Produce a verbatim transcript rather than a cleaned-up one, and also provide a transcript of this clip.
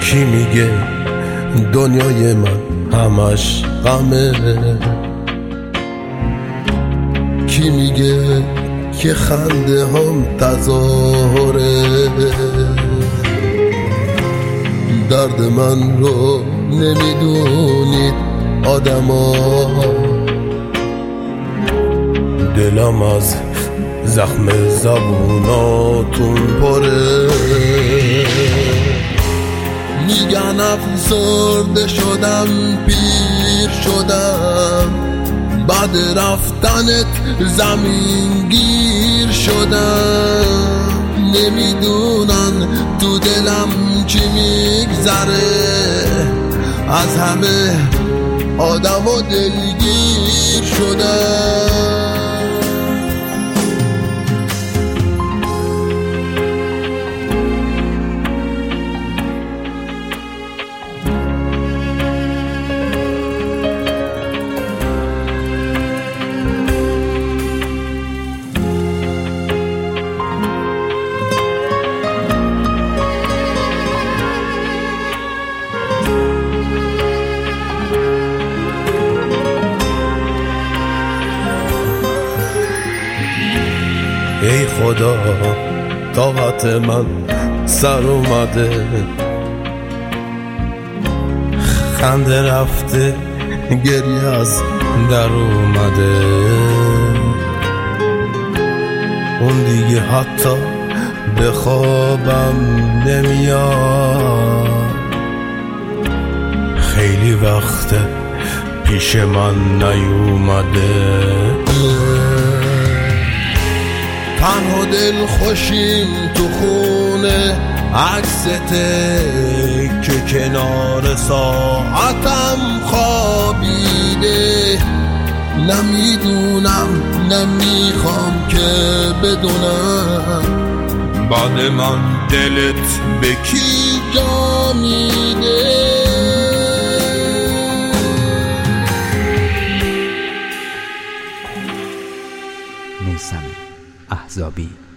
کی میگه دنیای من همش غمه؟ کی میگه که خنده هم تظاهره؟ درد من رو نمیدونید آدما، دلم از زخم زبوناتون پره. میگن افسرده شدم، پیر شدم، بعد رفتنت زمین گیر شدم. نمیدونن تو دلم چی میگذره، از همه آدم و دلگیر شدم. ای خدا طاقت من سر اومده، خنده رفته گریه از در اومده. اون دیگه حتی به خوابم نمیاد، خیلی وقته پیش من نیومده. تنها دل خوشیم تو خونه عکسته که کنار ساعتم خوابیده. نمیدونم نمیخوام که بدونم بعد من دلت به کی جا میده. میثم احزابی.